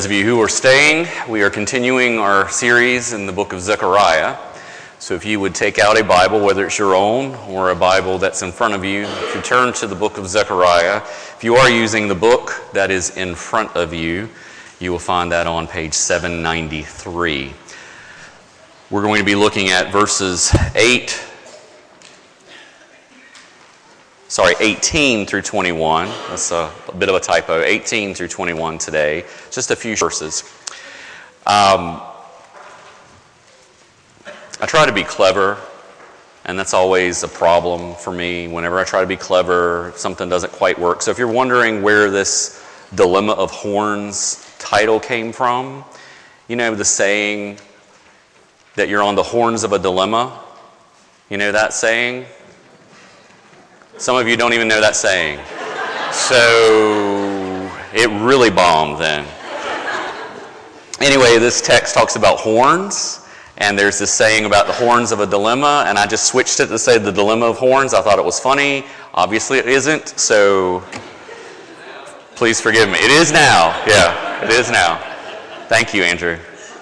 Those of you who are staying, we are continuing our series in the book of Zechariah. So if you would take out a Bible, whether it's your own or a Bible that's in front of you, if you turn to the book of Zechariah, if you are using the book that is in front of you, you will find that on page 793. We're going to be looking at verses 18 through 21. That's a bit of a typo. 18 through 21 today. Just a few verses. I try to be clever, and that's always a problem for me. Whenever I try to be clever, something doesn't quite work. So if you're wondering where this Dilemma of Horns title came from, you know the saying that you're on the horns of a dilemma? You know that saying? Some of you don't even know that saying. So it really bombed then. Anyway, this text talks about horns, and there's this saying about the horns of a dilemma, and I just switched it to say the dilemma of horns. I thought it was funny. Obviously it isn't, so please forgive me. It is now. Yeah, it is now. Thank you, Andrew.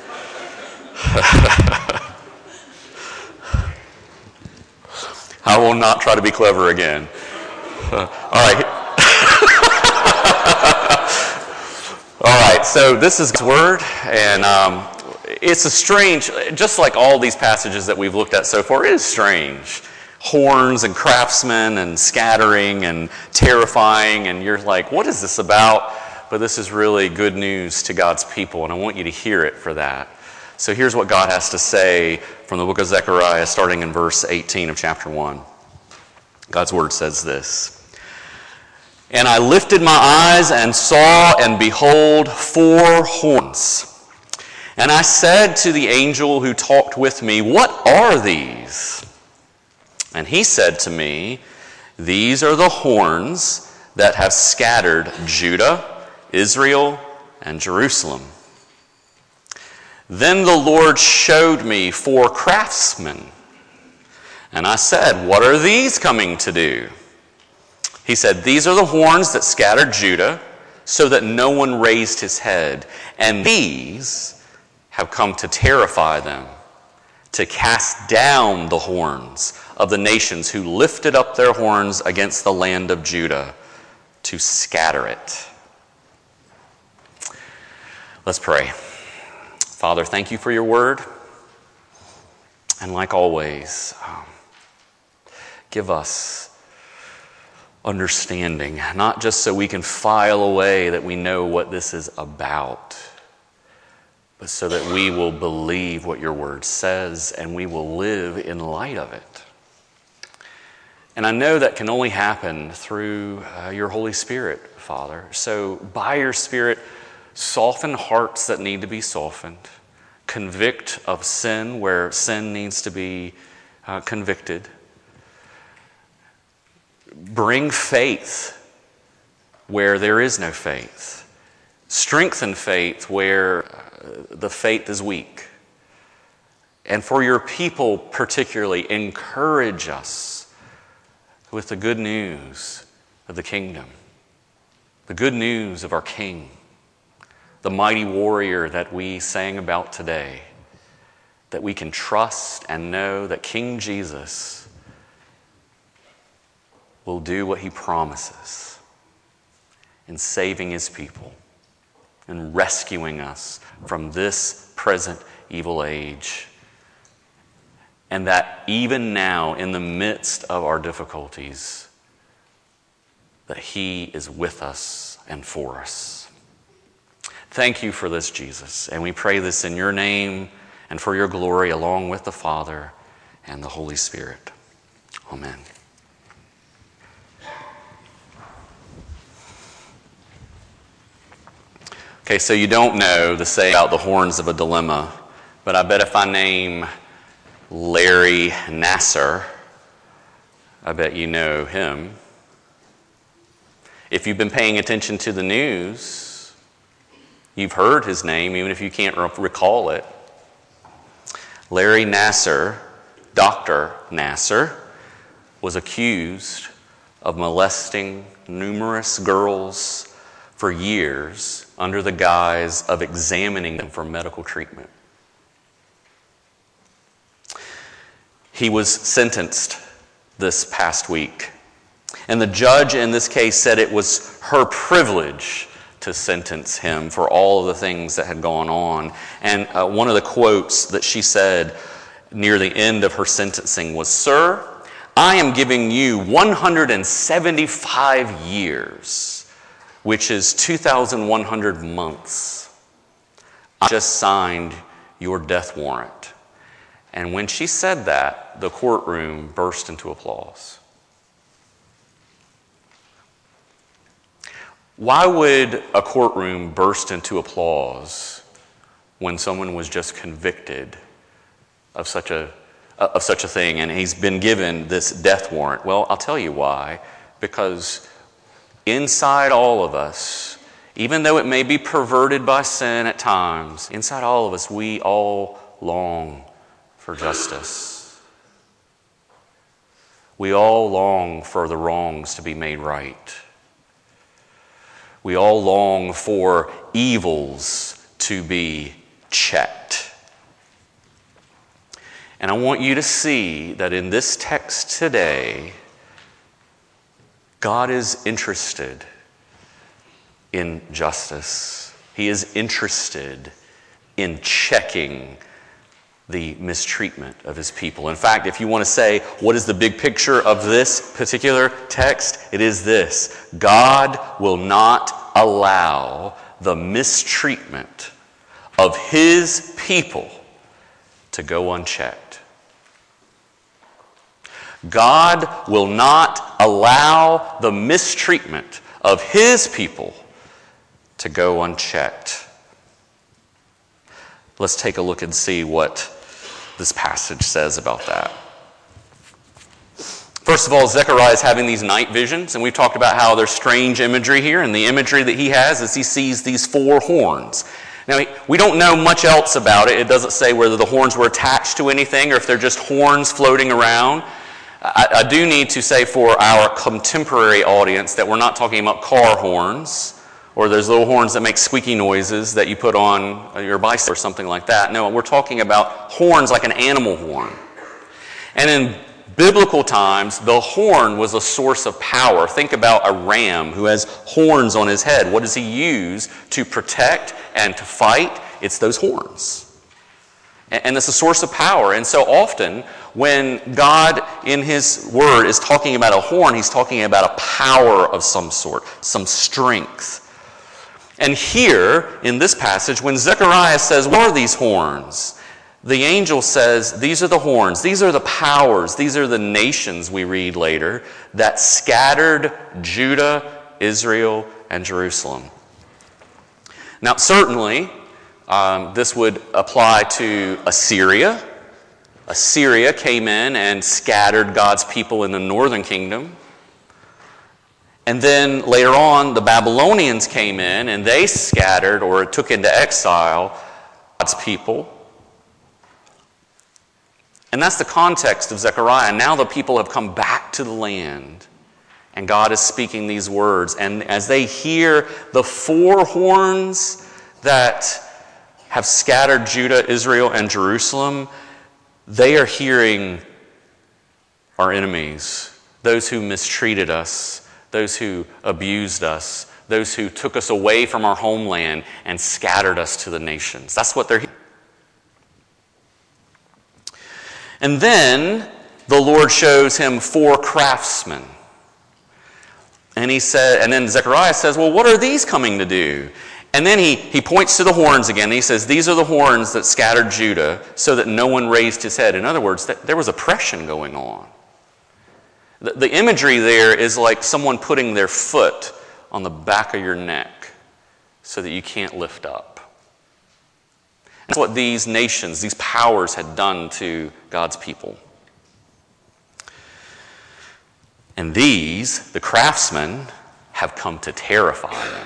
I will not try to be clever again. All right. All right, so this is God's Word, and it's a strange, just like all these passages that we've looked at so far, it is strange. Horns and craftsmen and scattering and terrifying, and you're like, what is this about? But this is really good news to God's people, and I want you to hear it for that. So here's what God has to say from the book of Zechariah, starting in verse 18 of chapter 1. God's word says this: "And I lifted my eyes and saw, and behold, 4 horns. And I said to the angel who talked with me, 'What are these?' And he said to me, 'These are the horns that have scattered Judah, Israel, and Jerusalem.' Then the Lord showed me 4 craftsmen. And I said, 'What are these coming to do?' He said, 'These are the horns that scattered Judah, so that no one raised his head. And these have come to terrify them, to cast down the horns of the nations who lifted up their horns against the land of Judah, to scatter it.'" Let's pray. Father, thank you for your word. And like always, give us understanding, not just so we can file away that we know what this is about, but so that we will believe what your word says and we will live in light of it. And I know that can only happen through your Holy Spirit, Father. So by your Spirit, soften hearts that need to be softened. Convict of sin where sin needs to be convicted. Bring faith where there is no faith. Strengthen faith where the faith is weak. And for your people particularly, encourage us with the good news of the kingdom. The good news of our King. The mighty warrior that we sang about today, that we can trust and know that King Jesus will do what he promises in saving his people and rescuing us from this present evil age. And that even now, in the midst of our difficulties, that he is with us and for us. Thank you for this, Jesus, and we pray this in your name and for your glory, along with the Father and the Holy Spirit. Amen. Okay, so you don't know the saying about the horns of a dilemma, but I bet if I name Larry Nassar, I bet you know him. If you've been paying attention to the news, you've heard his name, even if you can't recall it. Larry Nassar, Dr. Nassar, was accused of molesting numerous girls for years under the guise of examining them for medical treatment. He was sentenced this past week, and the judge in this case said it was her privilege to sentence him for all of the things that had gone on. And one of the quotes that she said near the end of her sentencing was, "Sir, I am giving you 175 years, which is 2,100 months. I just signed your death warrant." And when she said that, the courtroom burst into applause. Why would a courtroom burst into applause when someone was just convicted of such a thing and he's been given this death warrant? Well, I'll tell you why. Because inside all of us, even though it may be perverted by sin at times, inside all of us, we all long for justice. We all long for the wrongs to be made right. We all long for evils to be checked. And I want you to see that in this text today, God is interested in justice. He is interested in checking the mistreatment of his people. In fact, if you want to say, what is the big picture of this particular text? It is this: God will not allow the mistreatment of his people to go unchecked. God will not allow the mistreatment of his people to go unchecked. Let's take a look and see what this passage says about that. First of all, Zechariah is having these night visions, and we've talked about how there's strange imagery here, and the imagery that he has is he sees these 4 horns. Now, we don't know much else about it. It doesn't say whether the horns were attached to anything or if they're just horns floating around. I do need to say for our contemporary audience that we're not talking about car horns or those little horns that make squeaky noises that you put on your bicycle or something like that. No, we're talking about horns like an animal horn. And in biblical times, the horn was a source of power. Think about a ram who has horns on his head. What does he use to protect and to fight? It's those horns. And it's a source of power. And so often, when God in his word is talking about a horn, he's talking about a power of some sort, some strength. And here, in this passage, when Zechariah says, "What are these horns?" the angel says, "These are the horns, these are the powers, these are the nations," we read later, "that scattered Judah, Israel, and Jerusalem." Now, certainly, this would apply to Assyria. Assyria came in and scattered God's people in the northern kingdom. And then later on, the Babylonians came in and they scattered or took into exile God's people. And that's the context of Zechariah. Now the people have come back to the land, and God is speaking these words. And as they hear the 4 horns that have scattered Judah, Israel, and Jerusalem, they are hearing our enemies, those who mistreated us, those who abused us, those who took us away from our homeland and scattered us to the nations. That's what they're hearing. And then the Lord shows him 4 craftsmen. And then Zechariah says, "Well, what are these coming to do?" And then he points to the horns again. And he says, "These are the horns that scattered Judah so that no one raised his head." In other words, there was oppression going on. The imagery there is like someone putting their foot on the back of your neck so that you can't lift up. That's what these nations, these powers had done to God's people. And these, the craftsmen, have come to terrify them,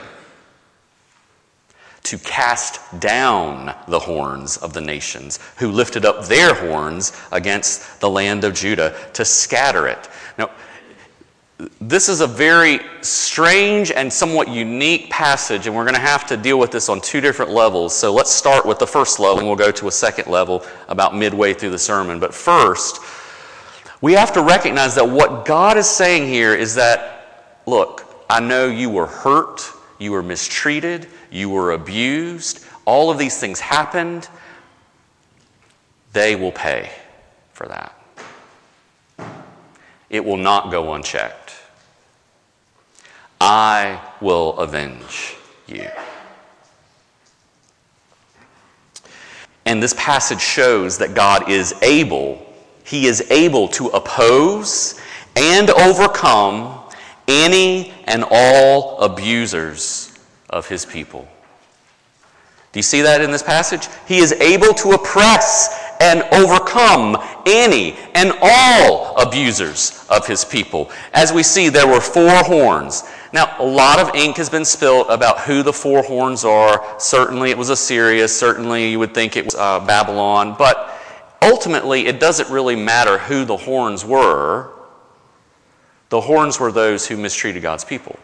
to cast down the horns of the nations who lifted up their horns against the land of Judah, to scatter it. Now, this is a very strange and somewhat unique passage, and we're going to have to deal with this on two different levels. So let's start with the first level, and we'll go to a second level about midway through the sermon. But first, we have to recognize that what God is saying here is that, look, I know you were hurt, you were mistreated, you were abused, all of these things happened. They will pay for that. It will not go unchecked. I will avenge you. And this passage shows that God is able, He is able to oppose and overcome any and all abusers of His people. Do you see that in this passage? He is able to oppress and overcome any and all abusers of His people. As we see, there were 4 horns. Now, a lot of ink has been spilled about who the 4 horns are. Certainly it was Assyria. Certainly you would think it was Babylon. But ultimately, it doesn't really matter who the horns were. The horns were those who mistreated God's people.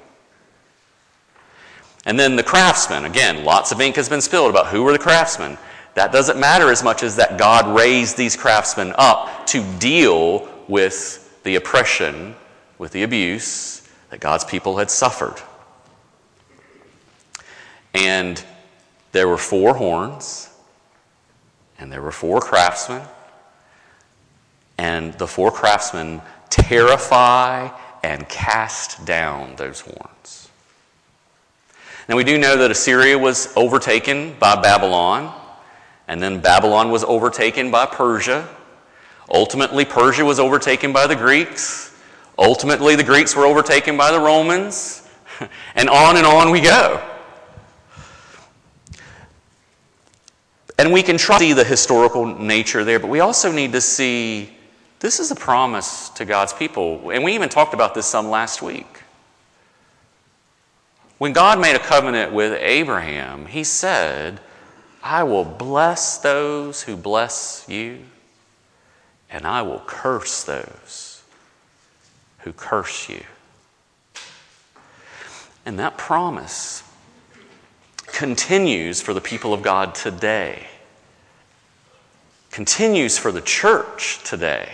And then the craftsmen. Again, lots of ink has been spilled about who were the craftsmen. That doesn't matter as much as that God raised these craftsmen up to deal with the oppression, with the abuse that God's people had suffered. And there were 4 horns, and there were 4 craftsmen, and the 4 craftsmen terrify and cast down those horns. Now we do know that Assyria was overtaken by Babylon, and then Babylon was overtaken by Persia. Ultimately, Persia was overtaken by the Greeks. Ultimately, the Greeks were overtaken by the Romans. And on we go. And we can try to see the historical nature there, but we also need to see this is a promise to God's people. And we even talked about this some last week. When God made a covenant with Abraham, He said, I will bless those who bless you, and I will curse those who curse you. And that promise continues for the people of God today. Continues for the church today.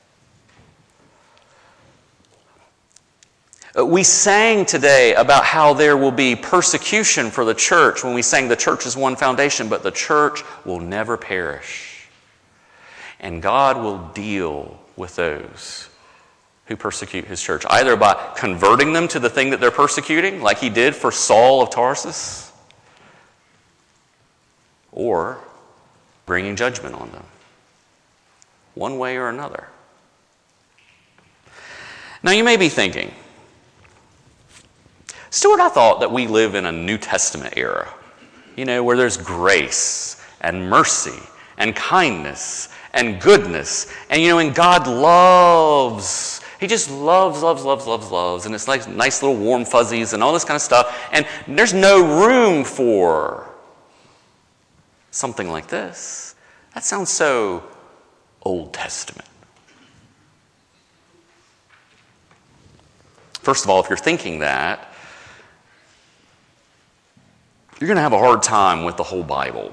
We sang today about how there will be persecution for the church when we sang the church is one foundation, but the church will never perish. And God will deal with those who persecute His church, either by converting them to the thing that they're persecuting, like He did for Saul of Tarsus, or bringing judgment on them, one way or another. Now you may be thinking, Stuart, I thought that we live in a New Testament era, where there's grace and mercy and kindness and goodness, and God loves. He just loves, and it's like nice little warm fuzzies and all this kind of stuff, and there's no room for something like this. That sounds so Old Testament. First of all, if you're thinking that, you're going to have a hard time with the whole Bible.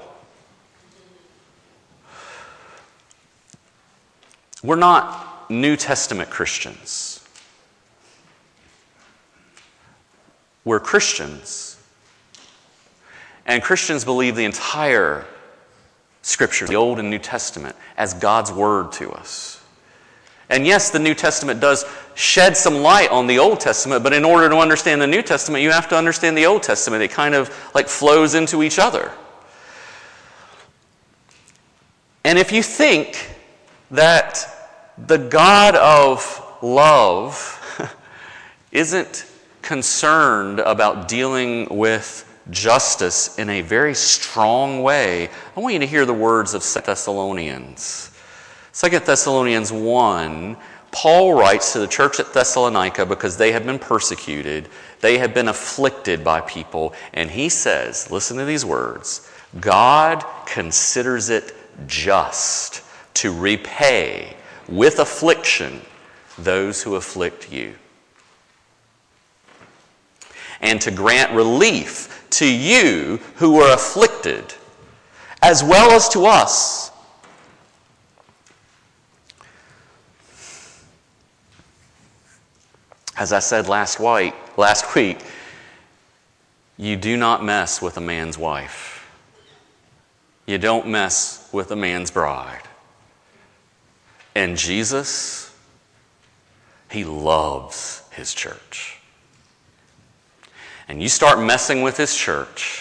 We're not New Testament Christians. We're Christians. And Christians believe the entire Scripture, the Old and New Testament, as God's Word to us. And yes, the New Testament does shed some light on the Old Testament, but in order to understand the New Testament, you have to understand the Old Testament. It kind of like flows into each other. And if you think that the God of love isn't concerned about dealing with justice in a very strong way, I want you to hear the words of 2 Thessalonians. 2 Thessalonians 1, Paul writes to the church at Thessalonica because they had been persecuted, they had been afflicted by people, and he says, listen to these words, God considers it just to repay with affliction those who afflict you. and to grant relief to you who are afflicted, as well as to us. As I said last week, you do not mess with a man's wife. You don't mess with a man's bride. And Jesus, he loves his church. And you start messing with his church,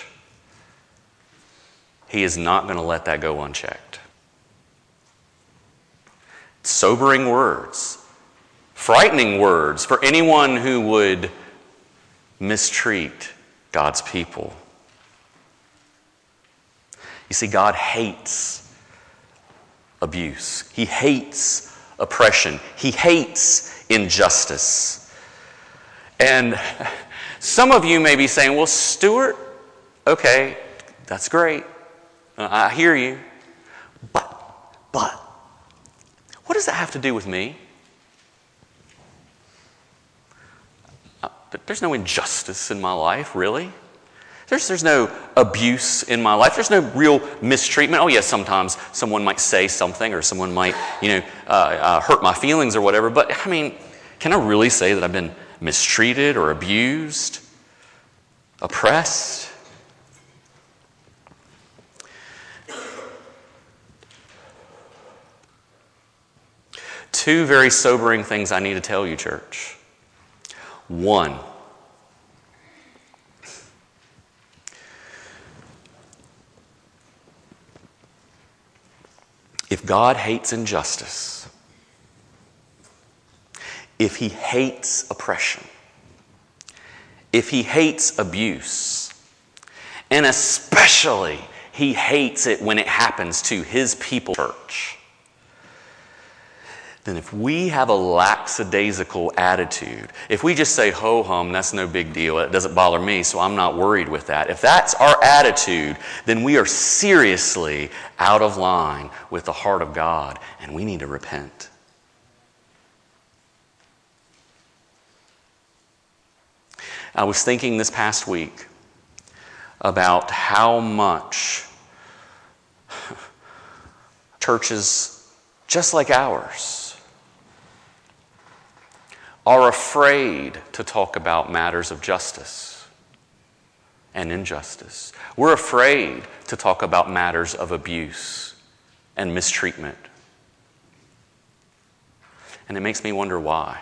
he is not going to let that go unchecked. Sobering words, frightening words for anyone who would mistreat God's people. You see, God hates abuse. He hates oppression. He hates injustice. And some of you may be saying, well, Stuart, okay, that's great. I hear you. But, what does that have to do with me? There's no injustice in my life, really. There's no abuse in my life. There's no real mistreatment. Oh, yes, sometimes someone might say something or someone might, hurt my feelings or whatever. But, I mean, can I really say that I've been mistreated or abused, oppressed? Two very sobering things I need to tell you, church. One, if God hates injustice, if he hates oppression, if he hates abuse, and especially he hates it when it happens to his people church, then if we have a lackadaisical attitude, if we just say, ho-hum, that's no big deal, it doesn't bother me, so I'm not worried with that. If that's our attitude, then we are seriously out of line with the heart of God, and we need to repent. I was thinking this past week about how much churches just like ours are afraid to talk about matters of justice and injustice. We're afraid to talk about matters of abuse and mistreatment. And it makes me wonder why.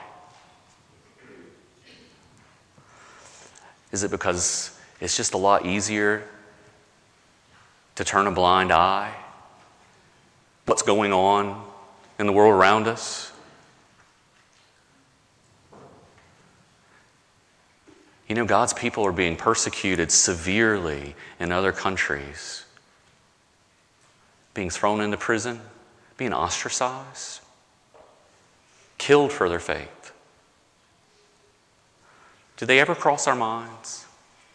Is it because it's just a lot easier to turn a blind eye? What's going on in the world around us? You know, God's people are being persecuted severely in other countries, being thrown into prison, being ostracized, killed for their faith. Do they ever cross our minds?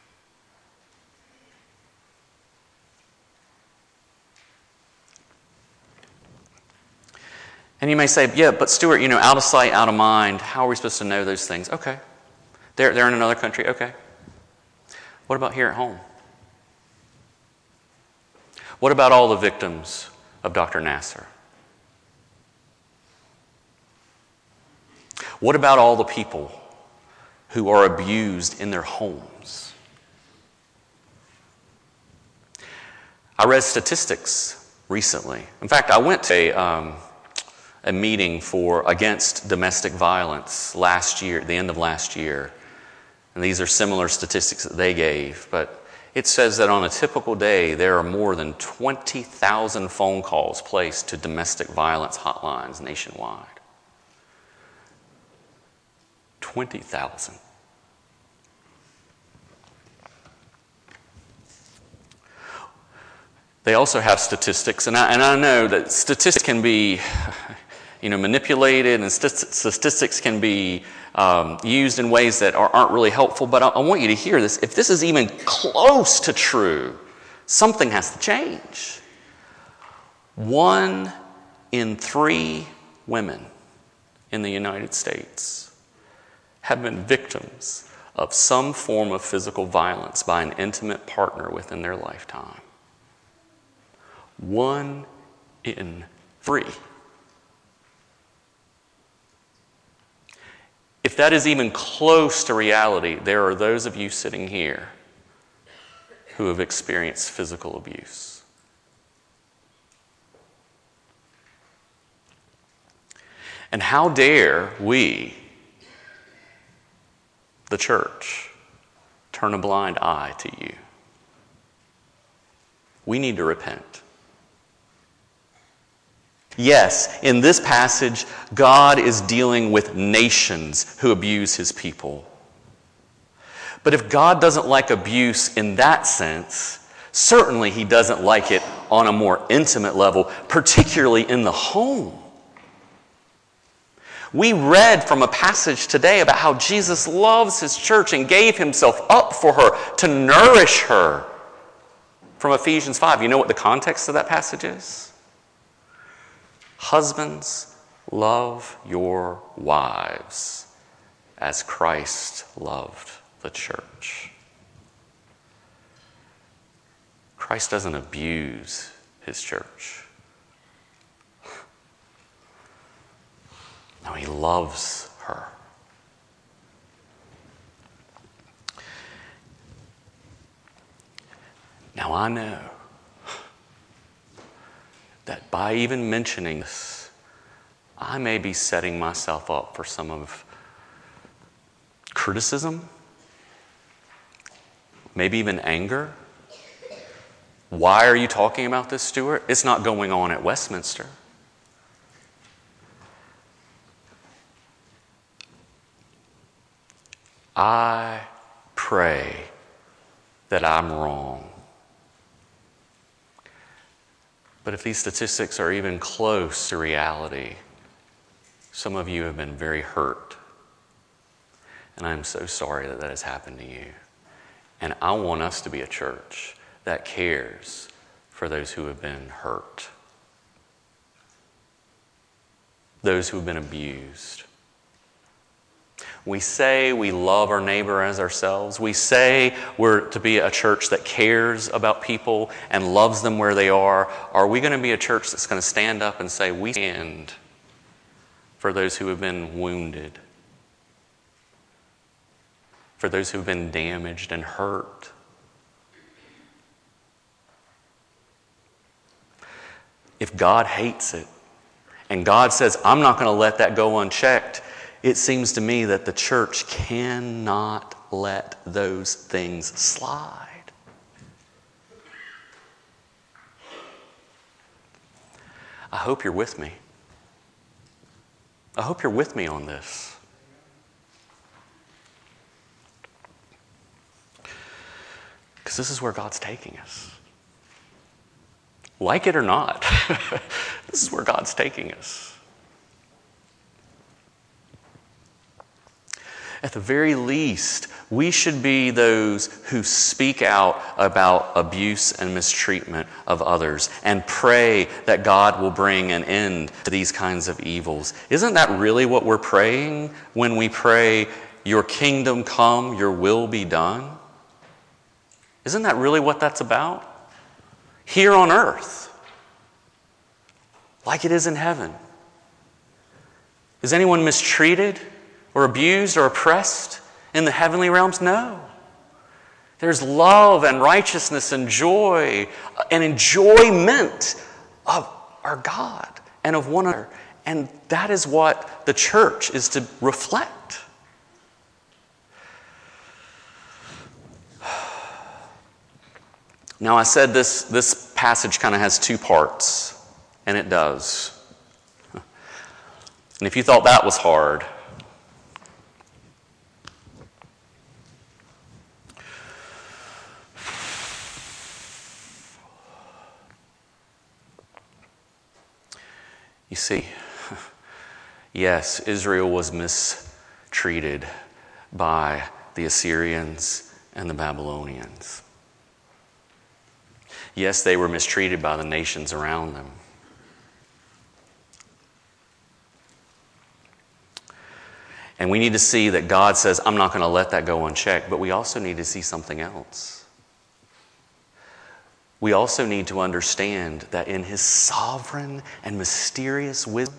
And you may say, yeah, but Stuart, out of sight, out of mind, how are we supposed to know those things? Okay. They're in another country. Okay. What about here at home? What about all the victims of Dr. Nassar? What about all the people who are abused in their homes? I read statistics recently. In fact, I went to a meeting against domestic violence last year, the end of last year. And these are similar statistics that they gave, but it says that on a typical day, there are more than 20,000 phone calls placed to domestic violence hotlines nationwide. 20,000. They also have statistics, and I know that statistics can be manipulated, and statistics can be used in ways that aren't really helpful, but I want you to hear this. If this is even close to true, something has to change. 1 in 3 women in the United States have been victims of some form of physical violence by an intimate partner within their lifetime. 1 in 3. If that is even close to reality, there are those of you sitting here who have experienced physical abuse. And how dare we, the church, turn a blind eye to you? We need to repent. Yes, in this passage, God is dealing with nations who abuse his people. But if God doesn't like abuse in that sense, certainly he doesn't like it on a more intimate level, particularly in the home. We read from a passage today about how Jesus loves his church and gave himself up for her to nourish her. From Ephesians 5. You know what the context of that passage is? Husbands, love your wives as Christ loved the church. Christ doesn't abuse his church. No, he loves her. Now I know that by even mentioning this, I may be setting myself up for some of criticism, maybe even anger. Why are you talking about this, Stuart? It's not going on at Westminster. I pray that I'm wrong. But if these statistics are even close to reality, some of you have been very hurt. And I'm so sorry that that has happened to you. And I want us to be a church that cares for those who have been hurt, those who have been abused. We say we love our neighbor as ourselves. We say we're to be a church that cares about people and loves them where they are. Are we going to be a church that's going to stand up and say we stand for those who have been wounded, for those who have been damaged and hurt? If God hates it and God says, I'm not going to let that go unchecked, it seems to me that the church cannot let those things slide. I hope you're with me. I hope you're with me on this. Because this is where God's taking us. Like it or not, this is where God's taking us. At the very least, we should be those who speak out about abuse and mistreatment of others and pray that God will bring an end to these kinds of evils. Isn't that really what we're praying when we pray, your kingdom come, your will be done? Isn't that really what that's about? Here on earth, like it is in heaven. Is anyone mistreated or abused or oppressed in the heavenly realms? No. There's love and righteousness and joy and enjoyment of our God and of one another. And that is what the church is to reflect. Now, I said this passage kind of has two parts, and it does. And if you thought that was hard, you see, yes, Israel was mistreated by the Assyrians and the Babylonians. Yes, they were mistreated by the nations around them. And we need to see that God says, I'm not going to let that go unchecked. But we also need to see something else. We also need to understand that in his sovereign and mysterious wisdom,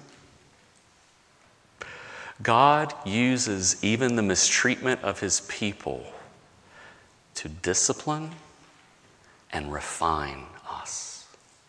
God uses even the mistreatment of his people to discipline and refine us.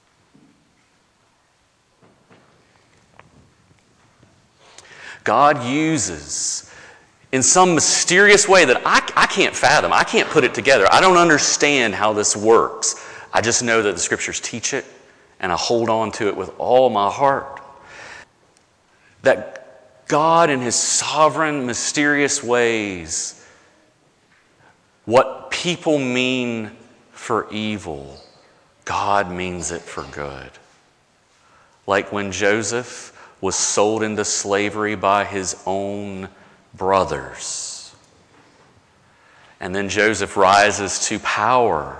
God uses, in some mysterious way that I can't fathom, I can't put it together. I don't understand how this works. I just know that the Scriptures teach it, and I hold on to it with all my heart. That God, in his sovereign, mysterious ways, what people mean for evil, God means it for good. Like when Joseph was sold into slavery by his own brothers. And then Joseph rises to power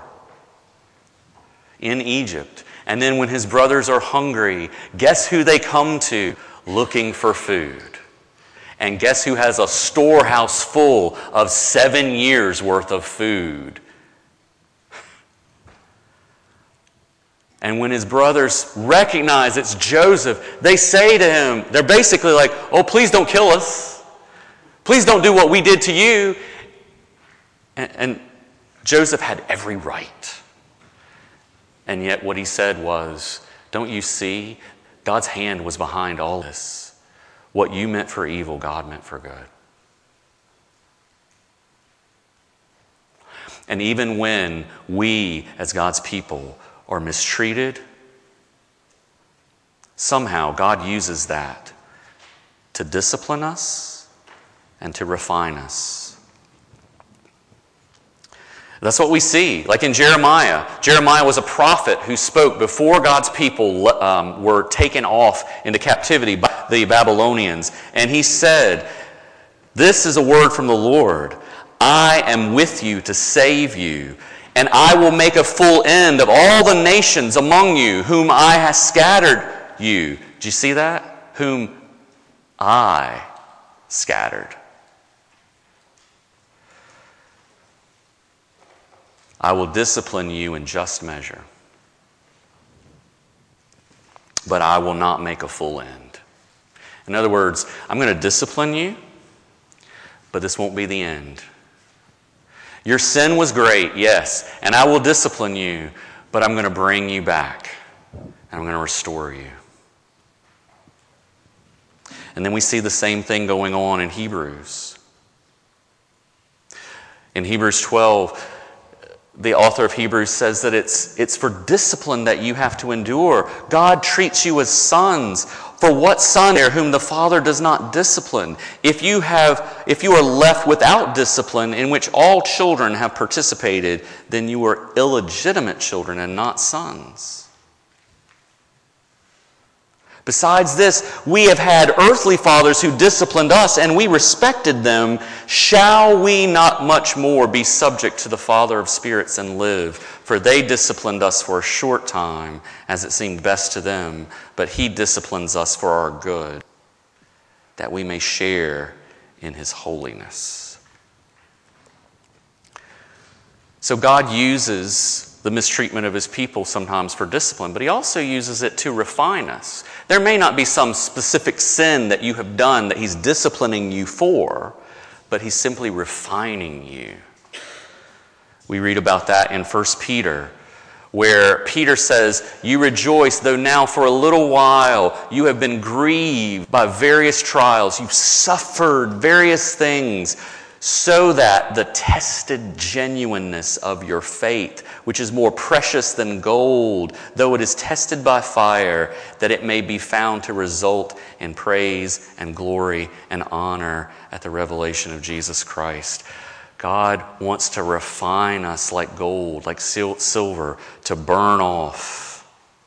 in Egypt. And then when his brothers are hungry, guess who they come to looking for food? And guess who has a storehouse full of 7 years worth of food? And when his brothers recognize it's Joseph, they say to him, they're basically like, oh, please don't kill us. Please don't do what we did to you. And Joseph had every right. And yet what he said was, don't you see? God's hand was behind all this. What you meant for evil, God meant for good. And even when we, as God's people, are mistreated, somehow God uses that to discipline us and to refine us. That's what we see. Like in Jeremiah. Jeremiah was a prophet who spoke before God's people were taken off into captivity by the Babylonians. And he said, this is a word from the Lord. I am with you to save you, and I will make a full end of all the nations among you whom I have scattered you. Do you see that? Whom I scattered. I will discipline you in just measure, but I will not make a full end. In other words, I'm going to discipline you, but this won't be the end. Your sin was great, yes, and I will discipline you, but I'm going to bring you back, and I'm going to restore you. And then we see the same thing going on in Hebrews. In Hebrews 12, the author of Hebrews says that it's for discipline that you have to endure. God treats you as sons. For what son there whom the Father does not discipline? If you are left without discipline, in which all children have participated, then you are illegitimate children and not sons. Besides this, we have had earthly fathers who disciplined us, and we respected them. Shall we not much more be subject to the Father of spirits and live? For they disciplined us for a short time, as it seemed best to them, but he disciplines us for our good, that we may share in his holiness. So God uses the mistreatment of his people sometimes for discipline, but he also uses it to refine us. There may not be some specific sin that you have done that he's disciplining you for, but he's simply refining you. We read about that in 1 Peter, where Peter says, you rejoice, though now for a little while you have been grieved by various trials. You've suffered various things, so that the tested genuineness of your faith, which is more precious than gold, though it is tested by fire, that it may be found to result in praise and glory and honor at the revelation of Jesus Christ. God wants to refine us like gold, like silver, to burn off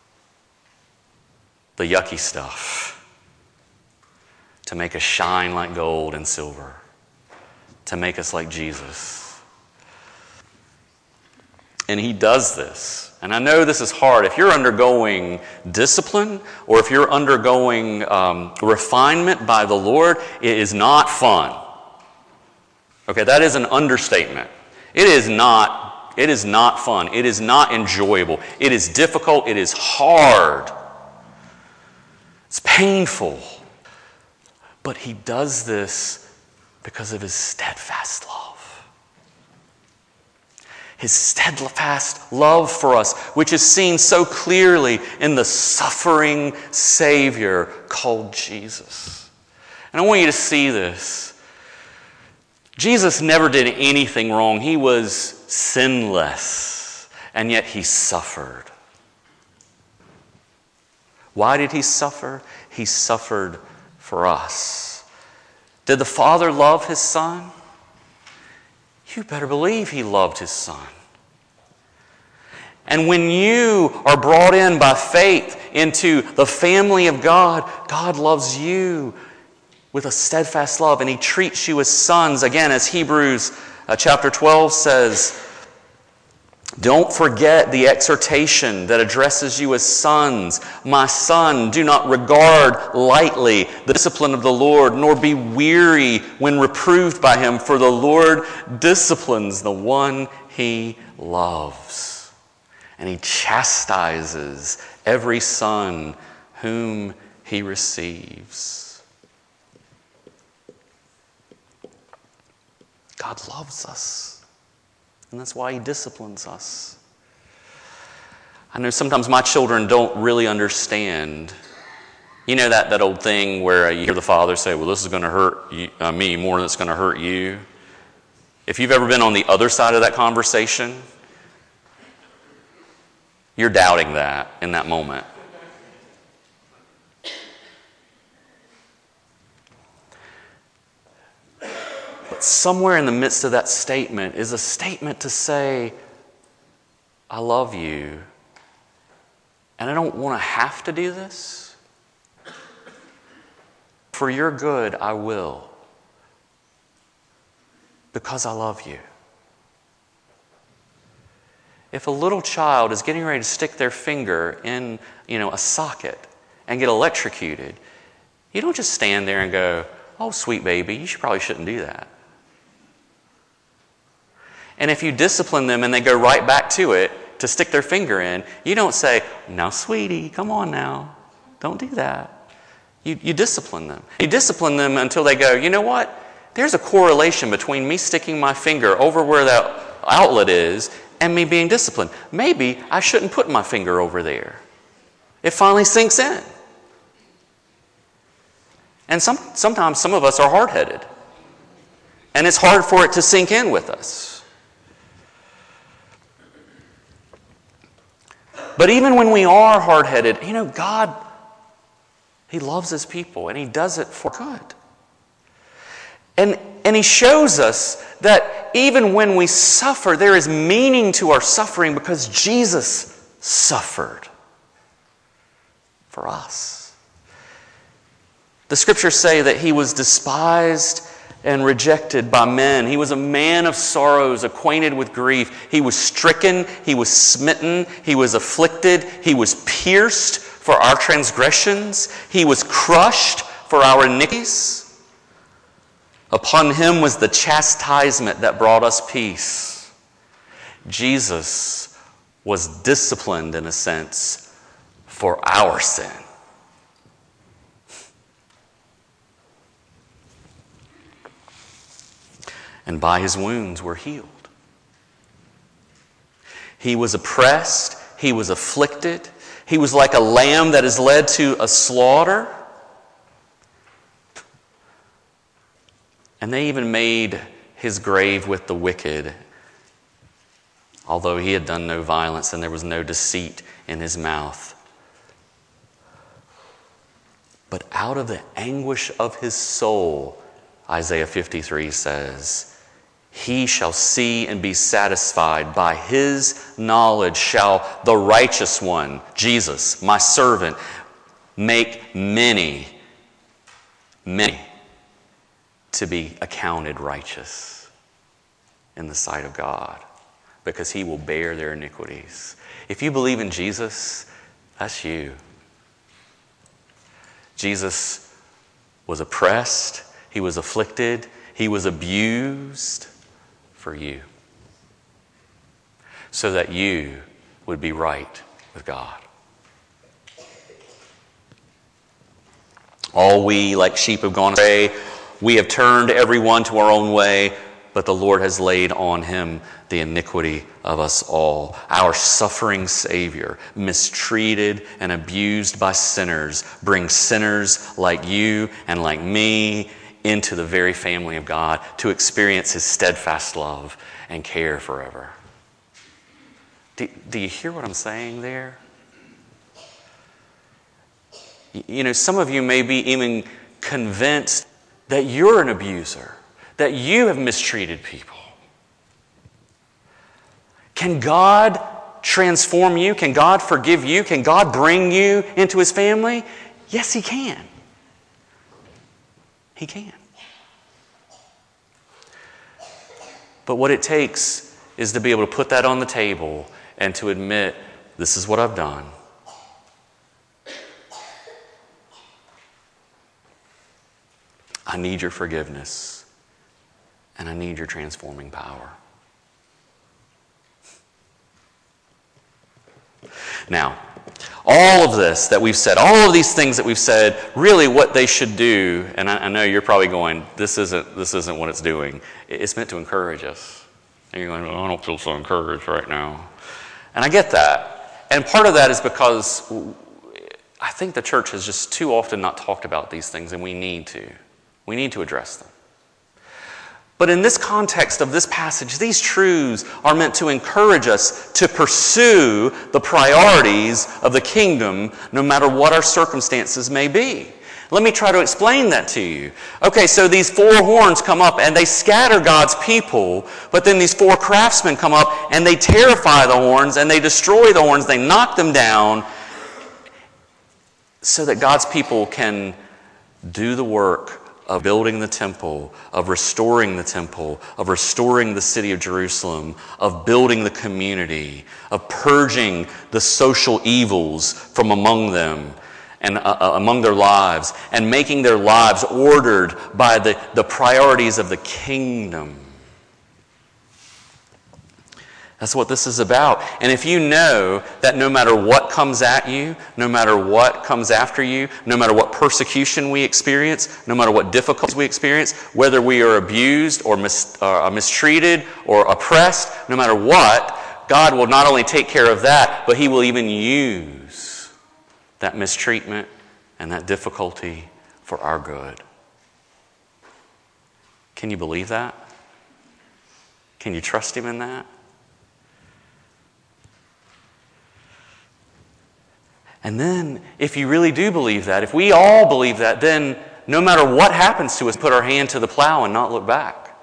the yucky stuff, to make us shine like gold and silver, to make us like Jesus. And he does this. And I know this is hard. If you're undergoing discipline or if you're undergoing refinement by the Lord, it is not fun. Okay, that is an understatement. It is not fun. It is not enjoyable. It is difficult. It is hard. It's painful. But he does this because of his steadfast love. His steadfast love for us, which is seen so clearly in the suffering Savior called Jesus. And I want you to see this. Jesus never did anything wrong. He was sinless, and yet he suffered. Why did he suffer? He suffered for us. Did the Father love his Son? You better believe he loved his Son. And when you are brought in by faith into the family of God, God loves you with a steadfast love, and he treats you as sons. Again, as Hebrews chapter 12 says, don't forget the exhortation that addresses you as sons. My son, do not regard lightly the discipline of the Lord, nor be weary when reproved by him, for the Lord disciplines the one he loves. And he chastises every son whom he receives. God loves us. And that's why he disciplines us. I know sometimes my children don't really understand. You know that old thing where you hear the father say, well, this is going to hurt me more than it's going to hurt you. If you've ever been on the other side of that conversation, you're doubting that in that moment. But somewhere in the midst of that statement is a statement to say, I love you, and I don't want to have to do this. For your good, I will, because I love you. If a little child is getting ready to stick their finger in, a socket and get electrocuted, you don't just stand there and go, oh, sweet baby, you probably shouldn't do that. And if you discipline them and they go right back to it to stick their finger in, you don't say, now, sweetie, come on now. Don't do that. You discipline them. You discipline them until they go, you know what? There's a correlation between me sticking my finger over where that outlet is and me being disciplined. Maybe I shouldn't put my finger over there. It finally sinks in. And sometimes some of us are hard-headed. And it's hard for it to sink in with us. But even when we are hard-headed, God, he loves his people, and he does it for good. And he shows us that even when we suffer, there is meaning to our suffering because Jesus suffered for us. The scriptures say that he was despised and rejected by men. He was a man of sorrows, acquainted with grief. He was stricken, he was smitten, he was afflicted, he was pierced for our transgressions, he was crushed for our iniquities. Upon him was the chastisement that brought us peace. Jesus was disciplined, in a sense, for our sin. And by his wounds we're healed. He was oppressed. He was afflicted. He was like a lamb that is led to a slaughter. And they even made his grave with the wicked, although he had done no violence and there was no deceit in his mouth. But out of the anguish of his soul, Isaiah 53 says, he shall see and be satisfied. By his knowledge shall the righteous one, Jesus, my servant, make many to be accounted righteous in the sight of God. because he will bear their iniquities. If you believe in Jesus, that's you. Jesus was oppressed, he was afflicted, he was abused for you, so that you would be right with God. All we like sheep have gone astray. We have turned everyone to our own way, but the Lord has laid on him the iniquity of us all. Our suffering Savior, mistreated and abused by sinners, brings sinners like you and like me into the very family of God to experience his steadfast love and care forever. Do you hear what I'm saying there? You know, some of you may be even convinced that you're an abuser, that you have mistreated people. Can God transform you? Can God forgive you? Can God bring you into his family? Yes, he can. He can. But what it takes is to be able to put that on the table and to admit, this is what I've done. I need your forgiveness, and I need your transforming power. Now, all of this that we've said, all of these things that we've said, really what they should do, and I know you're probably going, this isn't what it's doing. It's meant to encourage us. And you're going, well, I don't feel so encouraged right now. And I get that. And part of that is because I think the church has just too often not talked about these things, and we need to. We need to address them. But in this context of this passage, these truths are meant to encourage us to pursue the priorities of the kingdom no matter what our circumstances may be. Let me try to explain that to you. Okay, so these 4 horns come up and they scatter God's people, but then these 4 craftsmen come up and they terrify the horns and they destroy the horns, they knock them down so that God's people can do the work of building the temple, of restoring the temple, of restoring the city of Jerusalem, of building the community, of purging the social evils from among them and among their lives, and making their lives ordered by the priorities of the kingdom. That's what this is about. And if you know that no matter what comes at you, no matter what comes after you, no matter what persecution we experience, no matter what difficulties we experience, whether we are abused or mistreated or oppressed, no matter what, God will not only take care of that, but he will even use that mistreatment and that difficulty for our good. Can you believe that? Can you trust him in that? And then, if you really do believe that, if we all believe that, then no matter what happens to us, put our hand to the plow and not look back.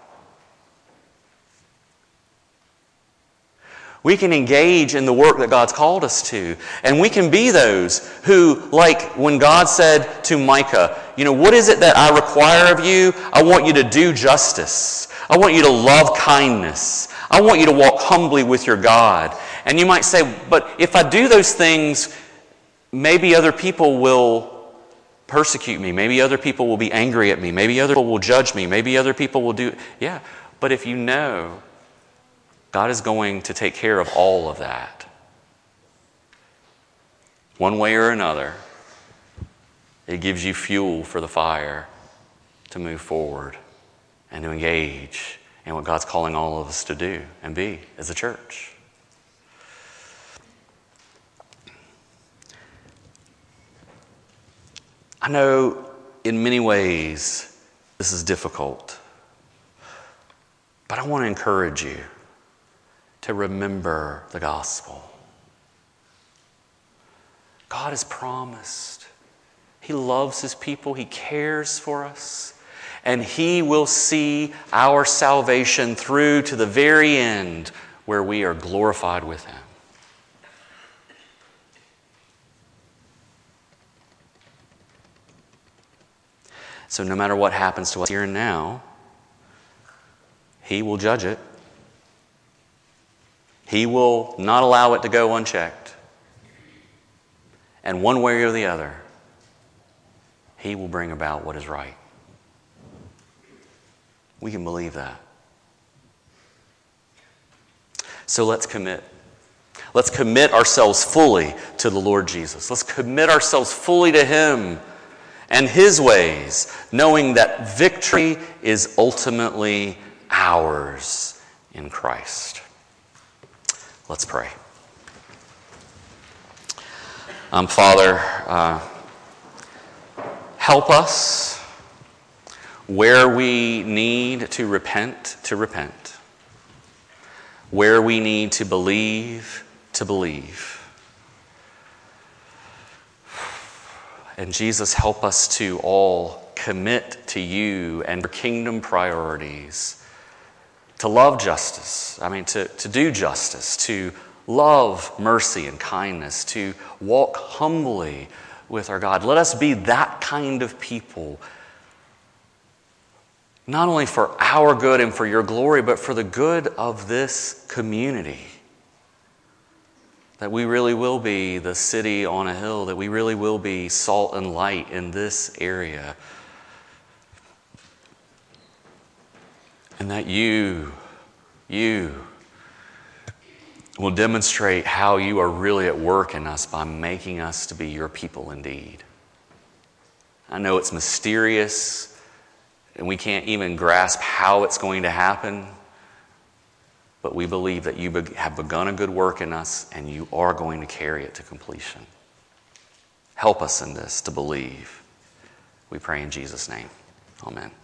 We can engage in the work that God's called us to. And we can be those who, like when God said to Micah, you know, what is it that I require of you? I want you to do justice. I want you to love kindness. I want you to walk humbly with your God. And you might say, but if I do those things, maybe other people will persecute me. Maybe other people will be angry at me. Maybe other people will judge me. Maybe other people will do... Yeah, but if you know God is going to take care of all of that, one way or another, it gives you fuel for the fire to move forward and to engage in what God's calling all of us to do and be as a church. I know in many ways this is difficult, but I want to encourage you to remember the gospel. God has promised. He loves his people. He cares for us. And he will see our salvation through to the very end where we are glorified with him. So no matter what happens to us here and now, he will judge it. He will not allow it to go unchecked. And one way or the other, He will bring about what is right. We can believe that. So let's commit. Let's commit ourselves fully to the Lord Jesus. Let's commit ourselves fully to Him and His ways, knowing that victory is ultimately ours in Christ. Let's pray. Father, help us where we need to repent, where we need to believe, to believe. And Jesus, help us to all commit to You and your kingdom priorities, to love justice, to do justice, to love mercy and kindness, to walk humbly with our God. Let us be that kind of people, not only for our good and for Your glory, but for the good of this community. That we really will be the city on a hill, that we really will be salt and light in this area. And that you will demonstrate how You are really at work in us by making us to be Your people indeed. I know it's mysterious and we can't even grasp how it's going to happen, but we believe that You have begun a good work in us and You are going to carry it to completion. Help us in this to believe. We pray in Jesus' name. Amen.